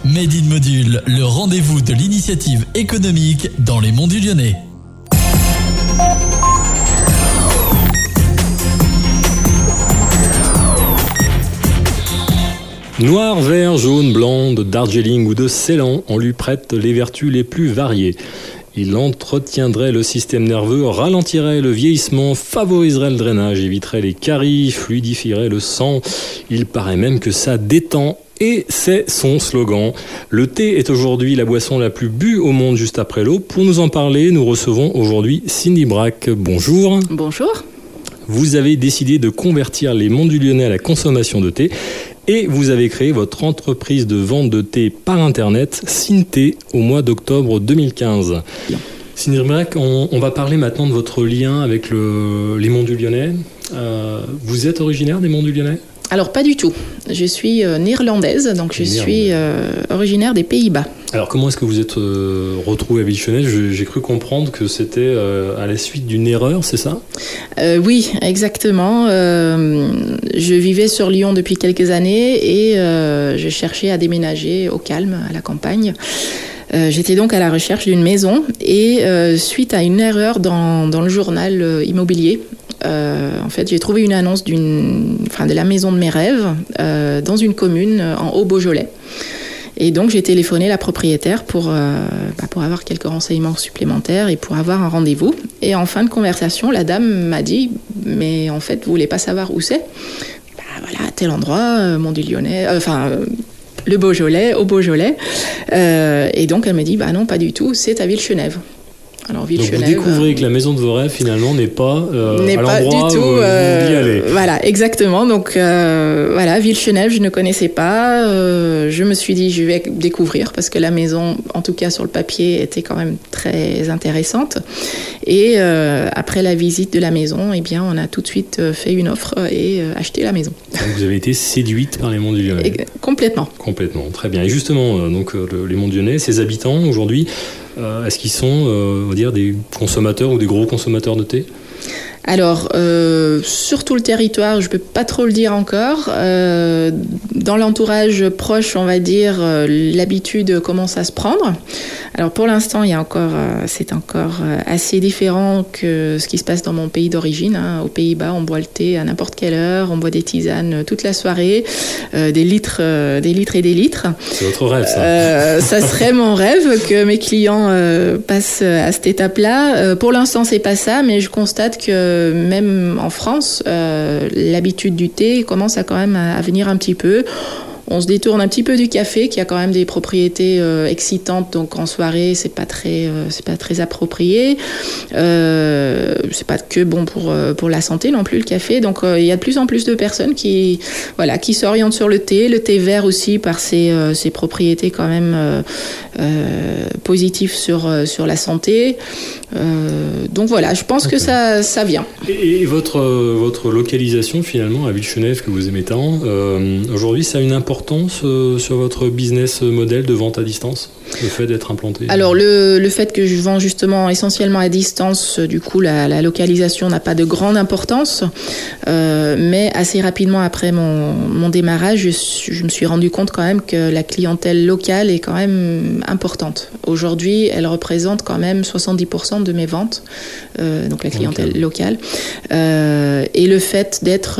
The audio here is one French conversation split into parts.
Made in Module, le rendez-vous de l'initiative économique dans les Monts du Lyonnais. Noir, vert, jaune, blanc, de Darjeeling ou de Ceylan, on lui prête les vertus les plus variées. Il entretiendrait le système nerveux, ralentirait le vieillissement, favoriserait le drainage, éviterait les caries, fluidifierait le sang. Il paraît même que ça détend. Et c'est son slogan. Le thé est aujourd'hui la boisson la plus bue au monde juste après l'eau. Pour nous en parler, nous recevons aujourd'hui Cindy Braque. Bonjour. Bonjour. Vous avez décidé de convertir les Monts du Lyonnais à la consommation de thé et vous avez créé votre entreprise de vente de thé par Internet, Cinthé, au mois d'octobre 2015. Cindy Braque, on va parler maintenant de votre lien avec les Monts du Lyonnais. Vous êtes originaire des Monts du Lyonnais ? Alors pas du tout. Je suis néerlandaise, donc je suis originaire des Pays-Bas. Alors comment est-ce que vous êtes retrouvée à Villechenev ? J'ai cru comprendre que c'était à la suite d'une erreur, c'est ça ? Oui, exactement. Je vivais sur Lyon depuis quelques années et je cherchais à déménager au calme, à la campagne. J'étais donc à la recherche d'une maison et suite à une erreur dans le journal immobilier, en fait, j'ai trouvé une annonce de la maison de mes rêves dans une commune en Haut-Beaujolais. Et donc, j'ai téléphoné la propriétaire pour avoir quelques renseignements supplémentaires et pour avoir un rendez-vous. Et en fin de conversation, la dame m'a dit « Mais en fait, vous voulez pas savoir où c'est ?» Voilà, tel endroit, Mont du Lyonnais, le Beaujolais, au Beaujolais. Et donc, elle me dit « Bah non, pas du tout, c'est à Villechenev. » Alors, donc vous découvrez que la maison de vos rêves finalement n'est pas à l'endroit du tout, où vous y allez. Voilà, exactement. Donc Villechenev, je ne connaissais pas. Je me suis dit je vais découvrir parce que la maison, en tout cas sur le papier, était quand même très intéressante. Et après la visite de la maison, eh bien, on a tout de suite fait une offre et acheté la maison. Donc vous avez été séduite par les Monts du Lyonnais. Complètement. Complètement, très bien. Et justement, les Monts du Lyonnais, ses habitants aujourd'hui, est-ce qu'ils sont, on va dire, des consommateurs ou des gros consommateurs de thé ? Alors, sur tout le territoire, je ne peux pas trop le dire encore. Dans l'entourage proche, on va dire, l'habitude commence à se prendre. Alors, pour l'instant, c'est encore assez différent que ce qui se passe dans mon pays d'origine. Aux Pays-Bas, on boit le thé à n'importe quelle heure, on boit des tisanes toute la soirée, des litres et des litres. C'est votre rêve, ça. Ça serait mon rêve que mes clients passent à cette étape-là. Pour l'instant, c'est pas ça, mais je constate que même en France, l'habitude du thé commence quand même à venir un petit peu. On se détourne un petit peu du café, qui a quand même des propriétés excitantes. Donc en soirée, c'est pas très approprié. C'est pas que bon pour la santé non plus le café. Donc il y a de plus en plus de personnes qui s'orientent sur le thé vert aussi par ses propriétés quand même positives sur la santé. Donc voilà, je pense que ça vient. Et votre localisation finalement à Villechenev que vous aimez tant, aujourd'hui, ça a une importance sur votre business model de vente à distance, le fait d'être implanté? Alors le fait que je vends justement essentiellement à distance, du coup la localisation n'a pas de grande importance, mais assez rapidement après mon démarrage, je me suis rendu compte quand même que la clientèle locale est quand même importante. Aujourd'hui, elle représente quand même 70% de mes ventes, donc la clientèle locale. Et le fait d'être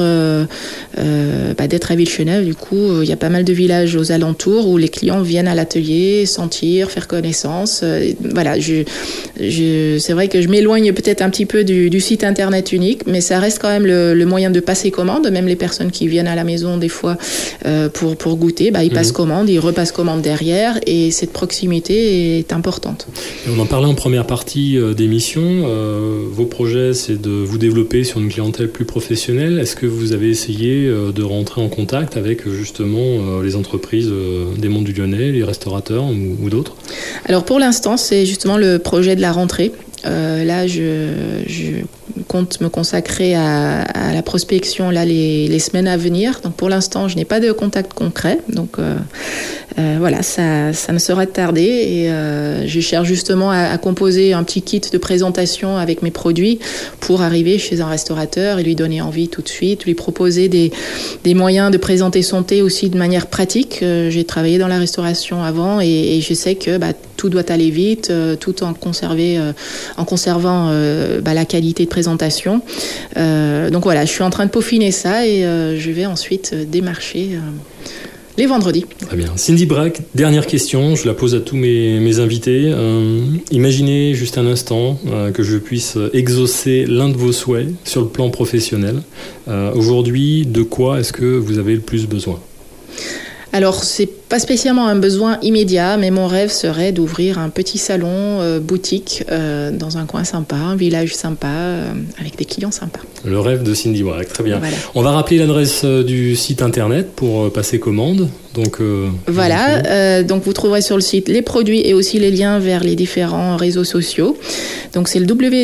à Villechenev, du coup, il y a pas mal de villages aux alentours où les clients viennent à l'atelier, sentir, faire connaissance. Voilà, c'est vrai que je m'éloigne peut-être un petit peu du site internet unique, mais ça reste quand même le moyen de passer commande. Même les personnes qui viennent à la maison des fois pour goûter, ils passent commande, ils repassent commande derrière, et cette proximité est importante. Et on en parlait en première partie d'émission. Vos projets, c'est de vous développer sur une clientèle plus professionnelle. Est-ce que vous avez essayé de rentrer en contact avec justement les entreprises des Monts du Lyonnais, les restaurateurs ou d'autres ? Alors pour l'instant, c'est justement le projet de la rentrée. Là, je compte me consacrer à la prospection là les semaines à venir. Donc pour l'instant, je n'ai pas de contact concret. Donc Voilà, ça ne saurait tarder et je cherche justement à composer un petit kit de présentation avec mes produits pour arriver chez un restaurateur et lui donner envie tout de suite, lui proposer des moyens de présenter son thé aussi de manière pratique. J'ai travaillé dans la restauration avant et je sais que tout doit aller vite, tout en conservant la qualité de présentation. Donc voilà, je suis en train de peaufiner ça et je vais ensuite démarcher les vendredis. Très bien. Cindy Braque, dernière question, je la pose à tous mes invités. Imaginez juste un instant que je puisse exaucer l'un de vos souhaits sur le plan professionnel. Aujourd'hui, de quoi est-ce que vous avez le plus besoin ? Alors, c'est pas spécialement un besoin immédiat, mais mon rêve serait d'ouvrir un petit salon boutique dans un coin sympa, un village sympa, avec des clients sympas. Le rêve de Cindy Braque, très bien. Voilà. On va rappeler l'adresse du site internet pour passer commande. Donc, voilà, donc vous trouverez sur le site les produits et aussi les liens vers les différents réseaux sociaux. Donc c'est le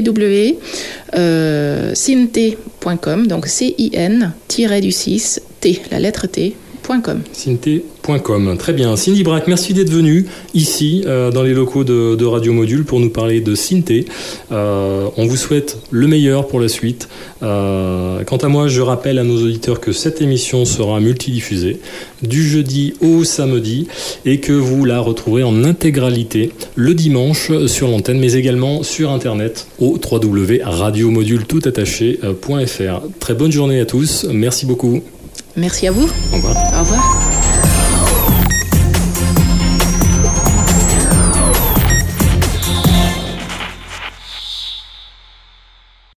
www.cinte.com, donc CIN-T, la lettre T. Cinte.com. Très bien. Cindy Braque, merci d'être venue ici dans les locaux de Radio Module pour nous parler de Cinte. On vous souhaite le meilleur pour la suite. Quant à moi, je rappelle à nos auditeurs que cette émission sera multidiffusée du jeudi au samedi et que vous la retrouverez en intégralité le dimanche sur l'antenne, mais également sur Internet au www.radiomodulettoutattaché.fr. Très bonne journée à tous. Merci beaucoup. Merci à vous. Au revoir. Au revoir.